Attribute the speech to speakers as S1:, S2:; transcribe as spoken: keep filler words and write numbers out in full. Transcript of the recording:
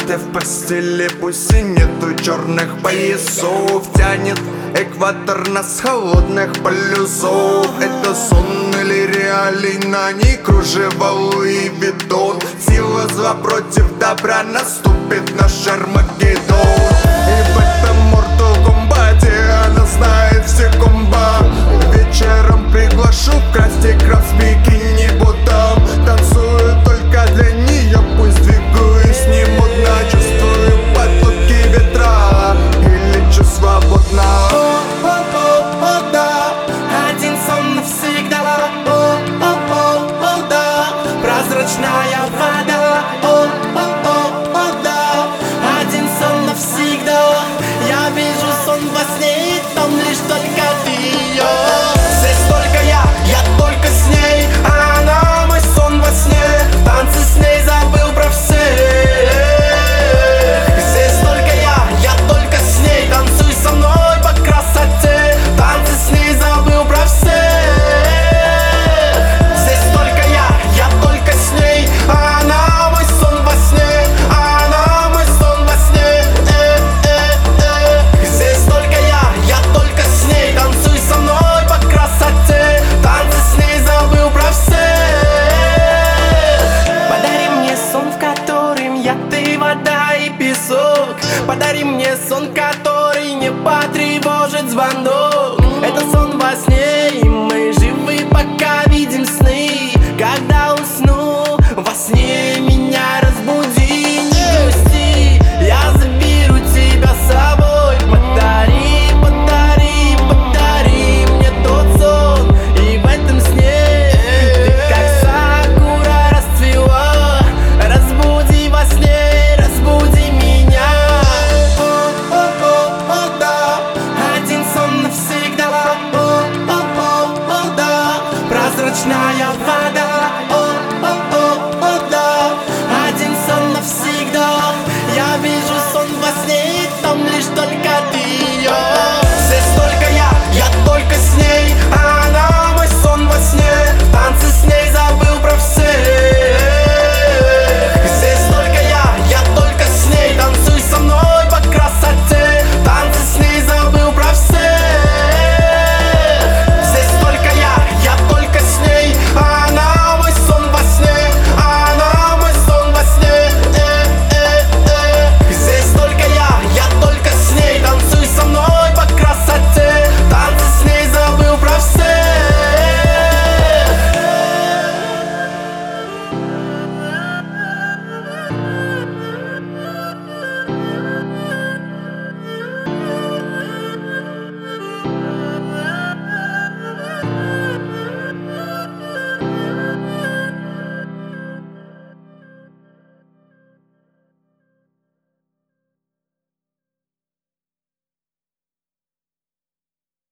S1: ты в постели, пусть и нету черных поясов. Тянет экватор нас с холодных полюсов. Это сон или реалий, на ней кружево Луи Виттон. Сила зла против добра, наступит наш Армагеддон. И в этом Mortal Kombat она знает все комбо. Вечером приглашу вкрасть игра в бикини ботом. Танцую только для нее, пусть двигаюсь не модно. Чувствую потоки ветра и лечу свободно.
S2: О-о-о, да, один сон навсегда. О-о-о, да, прозрачная вода. О-о-о, да, один сон навсегда. Я вижу сон во сне, и там лишь только ты ее. Здесь только я, я только с ней, а она мой сон во сне. Танцы с ней забыл про всех. Здесь только я, я только с ней. Танцуй со мной по красоте. Танцы с ней забыл про всех. Здесь только я, я только с ней, а она мой сон во сне. А она мой сон во сне. Э, э, э. Здесь только я, я только с ней. Танцуй со мной по красоте. Танцы с ней забыл про всех. Подари мне сон, в котором я, ты, вода и песок. Подари мне сон, который не потревожит звонок. Это сон во сне, и мы живы, пока видим сны. Когда усну во сне,